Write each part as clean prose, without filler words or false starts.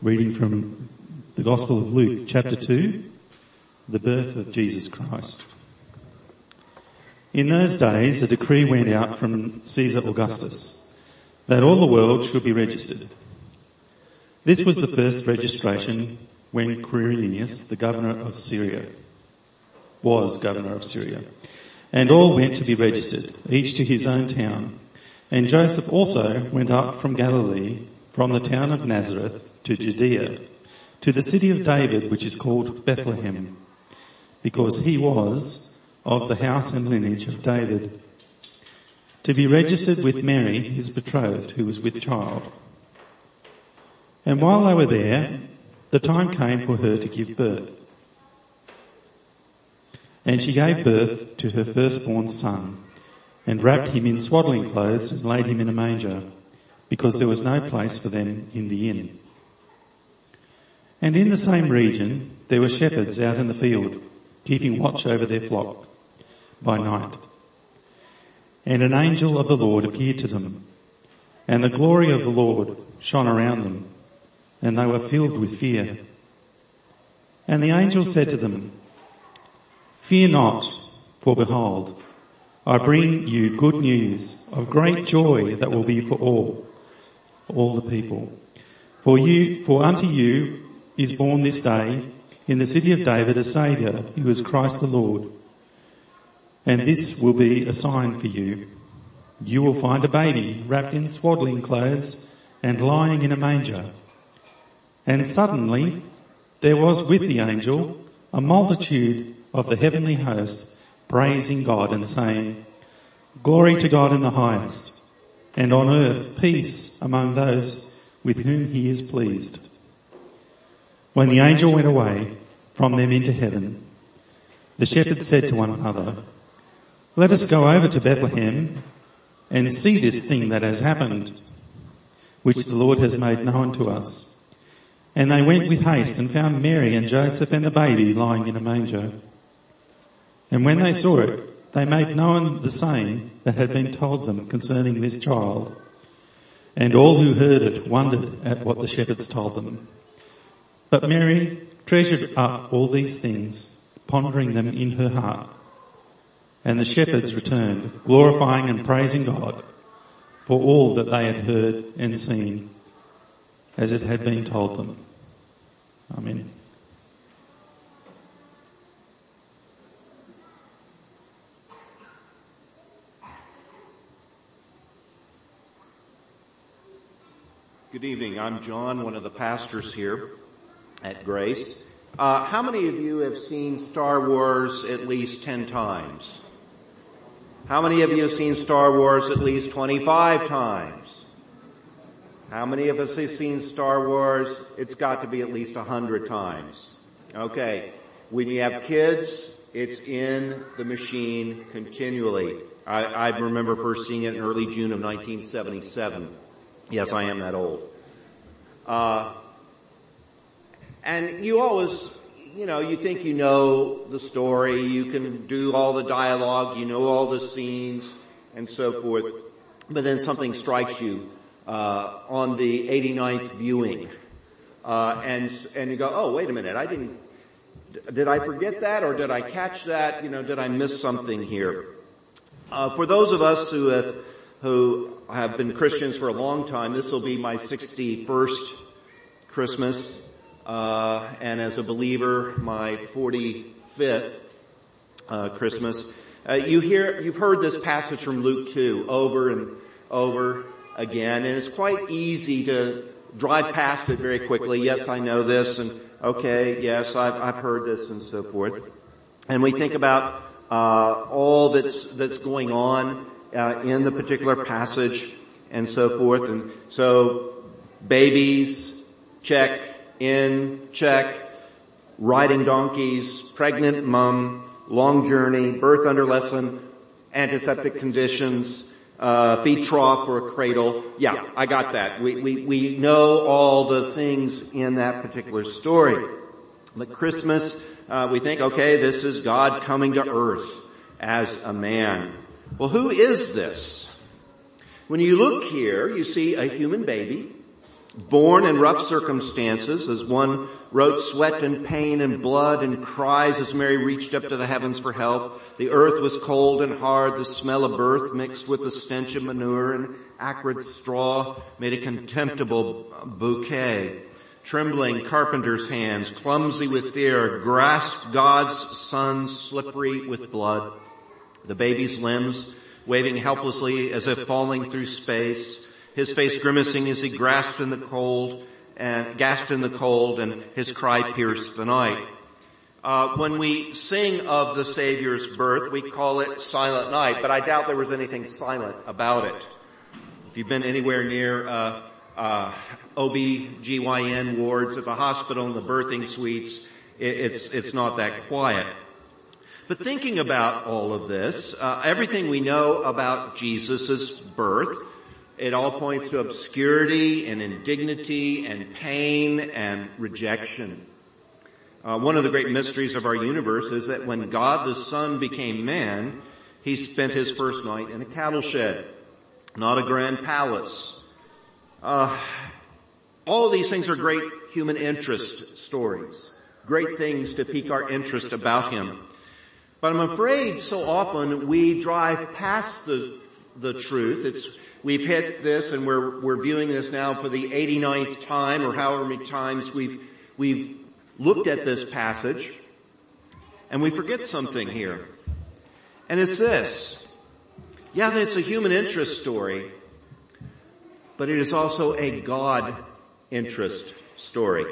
Reading from the Gospel of Luke, chapter 2, the birth of Jesus Christ. In those days, a decree went out from Caesar Augustus that all the world should be registered. This was the first registration when Quirinius, the governor of Syria, was governor of Syria, and all went to be registered, each to his own town. And Joseph also went up from Galilee, from the town of Nazareth to Judea, to the city of David, which is called Bethlehem, because he was of the house and lineage of David, to be registered with Mary, his betrothed, who was with child. And while they were there, the time came for her to give birth. And she gave birth to her firstborn son, and wrapped him in swaddling clothes and laid him in a manger, because there was no place for them in the inn. And in the same region there were shepherds out in the field, keeping watch over their flock by night. And an angel of the Lord appeared to them, and the glory of the Lord shone around them, and they were filled with fear. And the angel said to them, "Fear not, for behold, I bring you good news of great joy that will be for all the people. For unto you is born this day in the city of David a Saviour, who is Christ the Lord. And this will be a sign for you. You will find a baby wrapped in swaddling clothes and lying in a manger." And suddenly there was with the angel a multitude of the heavenly host, praising God and saying, "Glory to God in the highest, and on earth peace among those with whom he is pleased." When the angel went away from them into heaven, the shepherds said to one another, "Let us go over to Bethlehem and see this thing that has happened, which the Lord has made known to us." And they went with haste and found Mary and Joseph and the baby lying in a manger. And when they saw it, they made known the same that had been told them concerning this child. And all who heard it wondered at what the shepherds told them. But Mary treasured up all these things, pondering them in her heart. And the shepherds returned, glorifying and praising God for all that they had heard and seen, as it had been told them. Amen. Good evening. I'm John, one of the pastors here at Grace. How many of you have seen Star Wars at least 10 times? How many of you have seen Star Wars at least 25 times? How many of us have seen Star Wars? It's got to be at least 100 times. Okay. When you have kids, it's in the machine continually. I remember first seeing it in early June of 1977. Yes, I am that old. And you always, you think you know the story, you can do all the dialogue, you know all the scenes, and so forth. But then something strikes you, on the 89th viewing. And you go, oh, wait a minute, did I forget that, or did I catch that? Did I miss something here? For those of us who have been Christians for a long time, this will be my 61st Christmas, and as a believer, my 45th Christmas. You've heard this passage from Luke 2 over and over again, and it's quite easy to drive past it very quickly. Yes, I know this, and okay, yes, I've heard this, and so forth. And we think about all that's going on in the particular passage, and so forth. And so, babies, check. In, check. Riding donkeys, pregnant mom, long journey, birth under less than antiseptic conditions, feed trough or a cradle. Yeah, I got that. We know all the things in that particular story. But Christmas, we think, okay, this is God coming to earth as a man. Well, who is this? When you look here, you see a human baby Born in rough circumstances, as one wrote, sweat and pain and blood and cries as Mary reached up to the heavens for help. The earth was cold and hard. The smell of earth mixed with the stench of manure and acrid straw made a contemptible bouquet. Trembling carpenter's hands, clumsy with fear, grasped God's son, slippery with blood. The baby's limbs waving helplessly as if falling through space. His face grimacing as he gasped in the cold, and his cry pierced the night. When we sing of the Savior's birth, we call it Silent Night, but I doubt there was anything silent about it. If you've been anywhere near OB/GYN wards at the hospital in the birthing suites, it's not that quiet. But thinking about all of this, everything we know about Jesus' birth, it all points to obscurity and indignity and pain and rejection. One of the great mysteries of our universe is that when God the Son became man, he spent his first night in a cattle shed, not a grand palace. All of these things are great human interest stories, great things to pique our interest about him. But I'm afraid so often we drive past the truth. We've hit this and we're viewing this now for the 89th time or however many times we've looked at this passage, and we forget something here. And it's this. Yeah, it's a human interest story, but it is also a God interest story.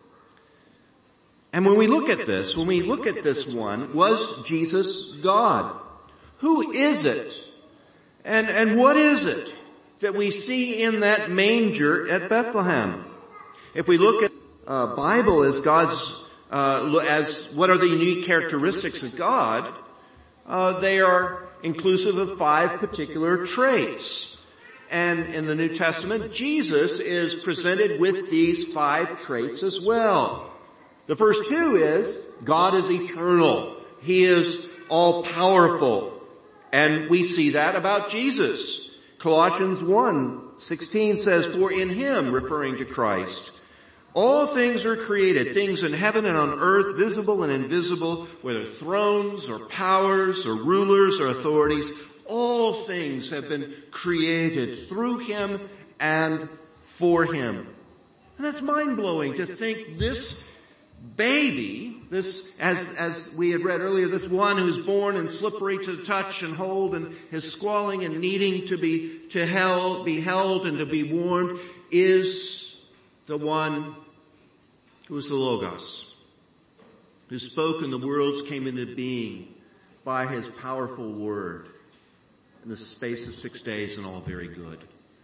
And when we look at this one, was Jesus God? Who is it? And what is it that we see in that manger at Bethlehem? If we look at Bible as God's, as what are the unique characteristics of God, they are inclusive of 5 particular traits. And in the New Testament, Jesus is presented with these 5 traits as well. The first 2 is, God is eternal. He is all-powerful. And we see that about Jesus. Colossians 1:16 says, for in him, referring to Christ, all things are created, things in heaven and on earth, visible and invisible, whether thrones or powers or rulers or authorities, all things have been created through him and for him. And that's mind-blowing to think this baby, this, as we had read earlier, this one who's born and slippery to touch and hold and is squalling and needing to be held and to be warmed, is the one who is the Logos, who spoke and the worlds came into being by his powerful word in the space of 6 days, and all very good.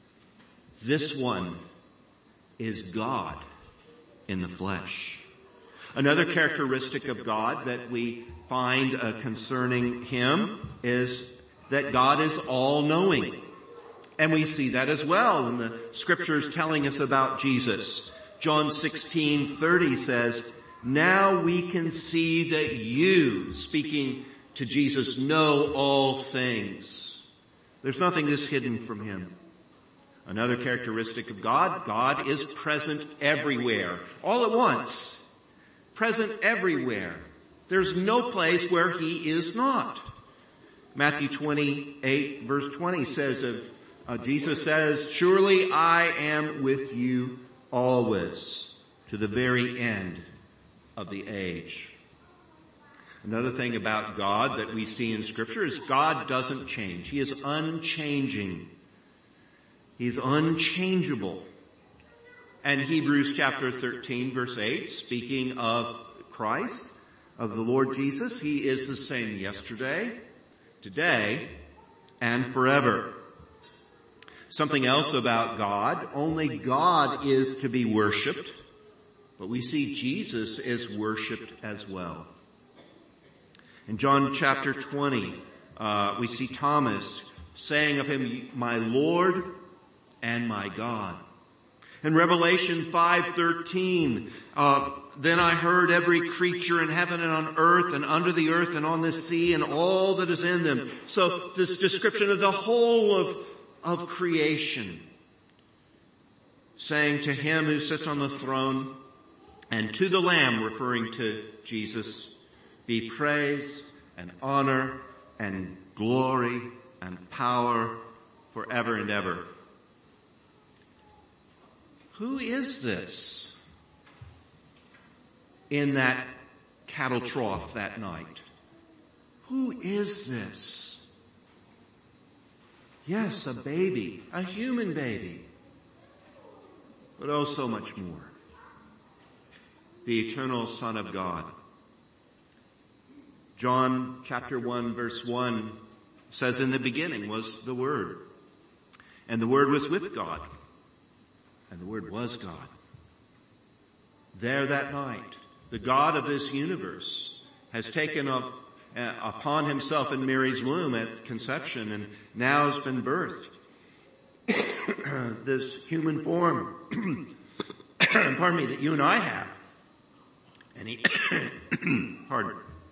This one is God in the flesh. Another characteristic of God that we find concerning him is that God is all-knowing. And we see that as well in the scriptures telling us about Jesus. John 16:30 says, now we can see that you, speaking to Jesus, know all things. There's nothing that's hidden from him. Another characteristic of God, God is present everywhere, all at once. Present everywhere. There's no place where he is not. Matthew 28 verse 20 says Jesus says, surely I am with you always to the very end of the age. Another thing about God that we see in Scripture is God doesn't change. He is unchanging. He's unchangeable. And Hebrews chapter 13 verse 8, speaking of Christ, of the Lord Jesus, he is the same yesterday, today, and forever. Something else about God, only God is to be worshipped, but we see Jesus is worshipped as well. In John chapter 20, we see Thomas saying of him, my Lord and my God. In Revelation 5:13, then I heard every creature in heaven and on earth and under the earth and on the sea and all that is in them. So this description of the whole of creation. saying to him who sits on the throne and to the Lamb, referring to Jesus, be praise and honor and glory and power forever and ever. Who is this in that cattle trough that night? Who is this? Yes, a baby, a human baby, but oh, so much more. The eternal Son of God. John chapter 1 verse 1 says, in the beginning was the Word, and the Word was with God, and the Word was God. There that night, the God of this universe has taken up upon himself in Mary's womb at conception and now has been birthed. This human form, pardon me, that you and I have. And he, pardon.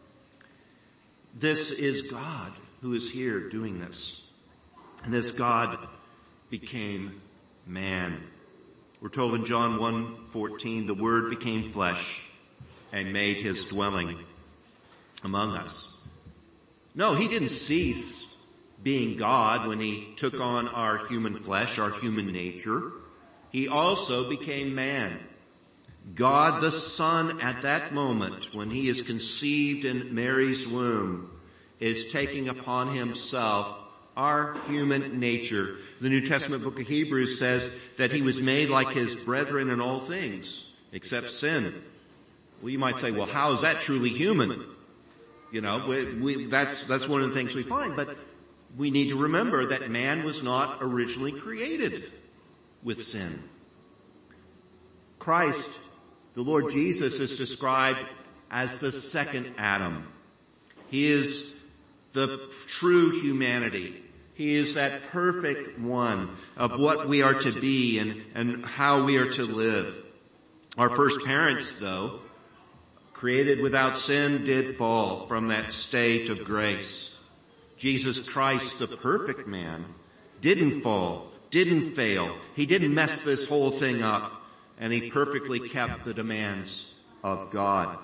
This is God who is here doing this. And this God became man. We're told in John 1:14, the Word became flesh and made his dwelling among us. No, he didn't cease being God when he took on our human flesh, our human nature. He also became man. God the Son at that moment when he is conceived in Mary's womb is taking upon himself our human nature. The New Testament book of Hebrews says that he was made like his brethren in all things except sin. Well, you might say, well, how is that truly human? You know, that's one of the things we find, but we need to remember that man was not originally created with sin. Christ, the Lord Jesus, is described as the second Adam. He is the true humanity. He is that perfect one of what we are to be and how we are to live. Our first parents, though, created without sin, did fall from that state of grace. Jesus Christ, the perfect man, didn't fall, didn't fail. He didn't mess this whole thing up, and he perfectly kept the demands of God.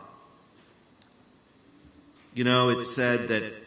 You know, it's said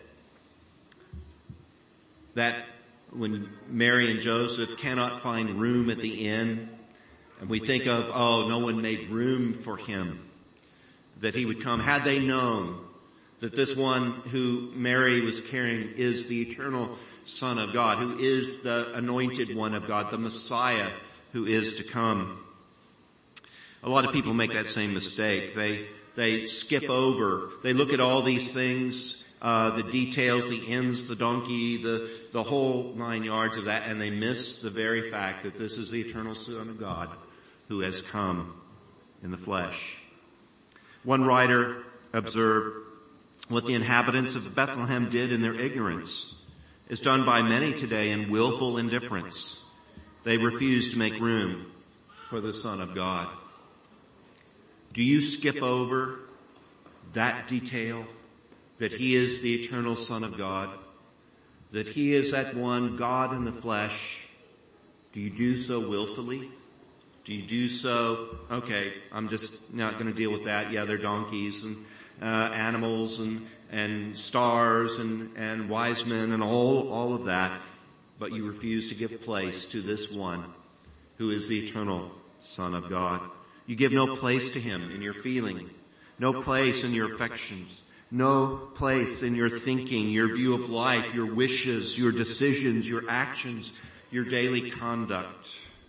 that when Mary and Joseph cannot find room at the inn, and we think of, oh, no one made room for him, that he would come. Had they known that this one who Mary was carrying is the eternal Son of God, who is the anointed one of God, the Messiah who is to come. A lot of people make that same mistake. They skip over. They look at all these things, the details, the inns, the donkey, the whole 9 yards of that, and they miss the very fact that this is the eternal Son of God who has come in the flesh. One writer observed, what the inhabitants of Bethlehem did in their ignorance is done by many today in willful indifference. They refuse to make room for the Son of God. Do you skip over that detail, that he is the eternal Son of God, that he is that one, God in the flesh? Do you do so willfully? Do you do so, okay, I'm just not going to deal with that. Yeah, they're donkeys and animals and stars and wise men and all of that. But you refuse to give place to this one who is the eternal Son of God. You give no place to him in your feeling, no place in your affections, no place in your thinking, your view of life, your wishes, your decisions, your actions, your daily conduct.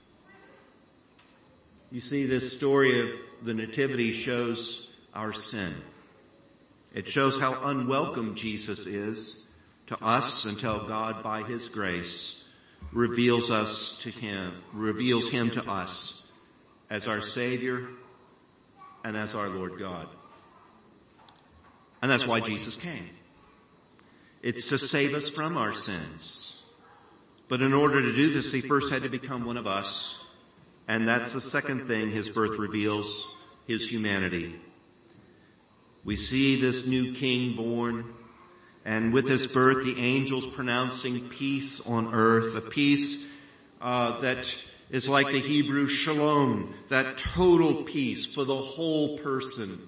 You see, this story of the Nativity shows our sin. It shows how unwelcome Jesus is to us until God, by his grace, reveals him to us as our Savior and as our Lord God. And that's why Jesus came. It's to save us from our sins. But in order to do this, he first had to become one of us. And that's the second thing his birth reveals, his humanity. We see this new king born, and with his birth, the angels pronouncing peace on earth, a peace that is like the Hebrew shalom, that total peace for the whole person.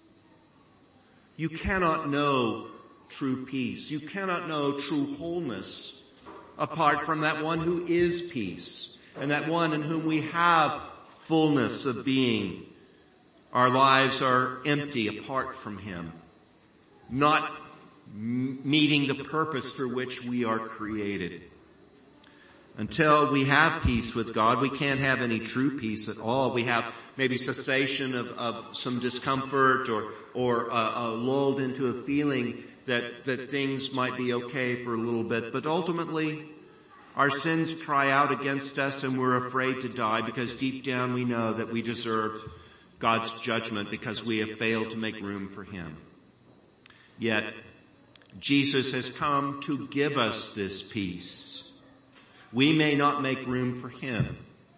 You cannot know true peace. You cannot know true wholeness apart from that one who is peace, and that one in whom we have fullness of being. Our lives are empty apart from him, not meeting the purpose for which we are created. Until we have peace with God, we can't have any true peace at all. We have maybe cessation of some discomfort or lulled into a feeling that things might be okay for a little bit. But ultimately, our sins cry out against us and we're afraid to die because deep down we know that we deserve God's judgment because we have failed to make room for him. Yet, Jesus has come to give us this peace. We may not make room for him,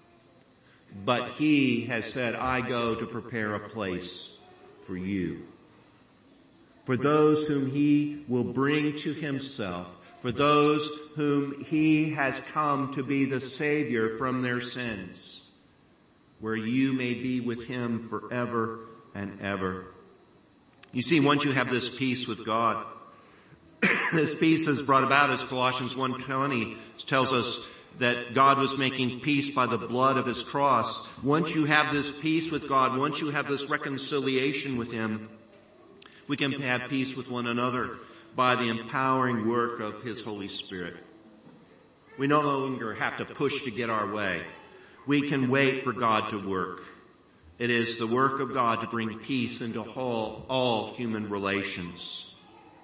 but he has said, I go to prepare a place for you. For those whom he will bring to himself, for those whom he has come to be the Savior from their sins, where you may be with him forever and ever. You see, once you have this peace with God, this peace is brought about, as Colossians 1:20 tells us, that God was making peace by the blood of his cross. Once you have this peace with God, once you have this reconciliation with him, we can have peace with one another by the empowering work of his Holy Spirit. We no longer have to push to get our way. We can wait for God to work. It is the work of God to bring peace into all human relations.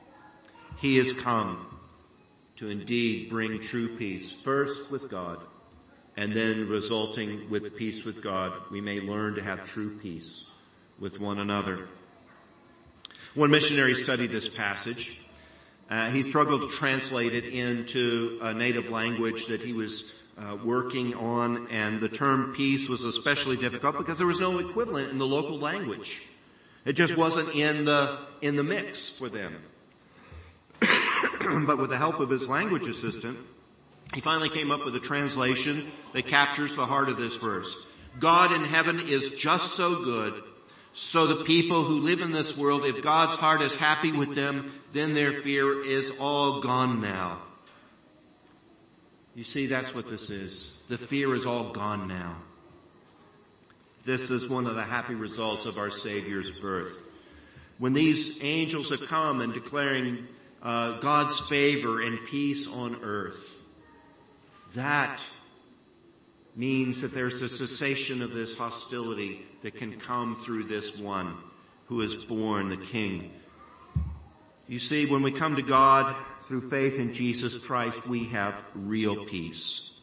He has come to indeed bring true peace, first with God, and then resulting with peace with God, we may learn to have true peace with one another. One missionary studied this passage. He struggled to translate it into a native language that he was working on, and the term peace was especially difficult because there was no equivalent in the local language. It just wasn't in the mix for them. But with the help of his language assistant, he finally came up with a translation that captures the heart of this verse. God in heaven is just so good, so the people who live in this world, if God's heart is happy with them, then their fear is all gone now. You see, that's what this is. The fear is all gone now. This is one of the happy results of our Savior's birth. When these angels have come and declaring God's favor and peace on earth, that means that there's a cessation of this hostility that can come through this one who is born the King. You see, when we come to God through faith in Jesus Christ, we have real peace.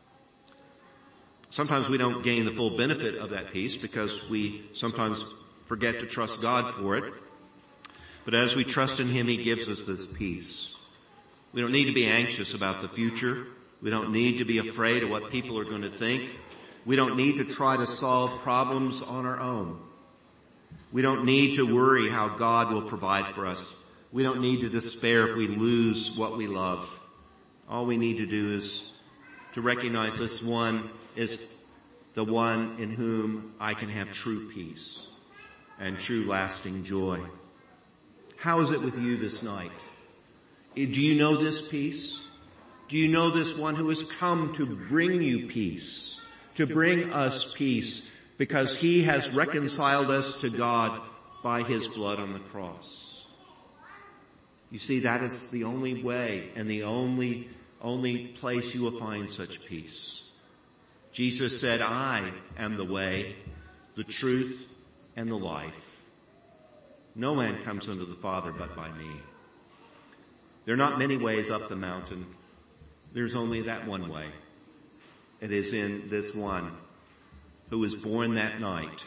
Sometimes we don't gain the full benefit of that peace because we sometimes forget to trust God for it. But as we trust in him, he gives us this peace. We don't need to be anxious about the future. We don't need to be afraid of what people are going to think. We don't need to try to solve problems on our own. We don't need to worry how God will provide for us. We don't need to despair if we lose what we love. All we need to do is to recognize this one is the one in whom I can have true peace and true lasting joy. How is it with you this night? Do you know this peace? Do you know this one who has come to bring you peace, to bring us peace, because he has reconciled us to God by his blood on the cross? You see, that is the only way and the only place you will find such peace. Jesus said, I am the way, the truth, and the life. No man comes unto the Father but by me. There are not many ways up the mountain. There's only that one way. It is in this one who was born that night,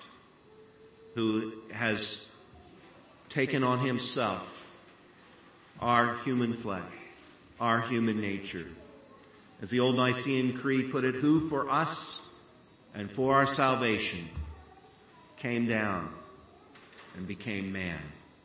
who has taken on himself our human flesh, our human nature. As the old Nicene Creed put it, who for us and for our salvation came down and became man.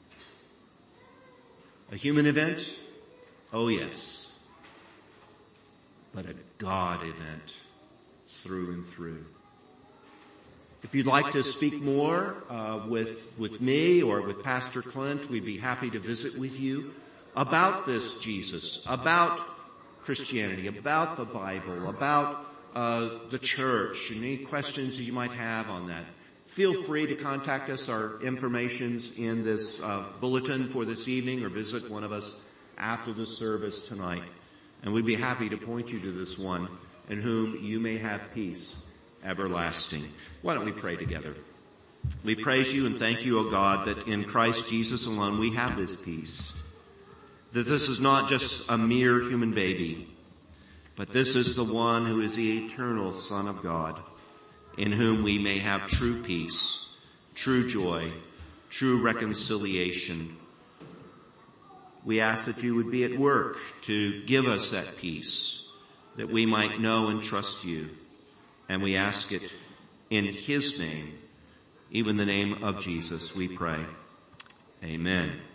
A human event? Oh yes. But a God event. through and through. If you'd like to speak more with me or with Pastor Clint, we'd be happy to visit with you about this Jesus, about Christianity, about the Bible, about the church, and any questions you might have on that. Feel free to contact us. Our information's in this bulletin for this evening, or visit one of us after the service tonight. And we'd be happy to point you to this one in whom you may have peace everlasting. Why don't we pray together? We praise you and thank you, O God, that in Christ Jesus alone we have this peace. That this is not just a mere human baby, but this is the one who is the eternal Son of God, in whom we may have true peace, true joy, true reconciliation. We ask that you would be at work to give us that peace, that we might know and trust you. And we ask it in his name, even the name of Jesus, we pray. Amen.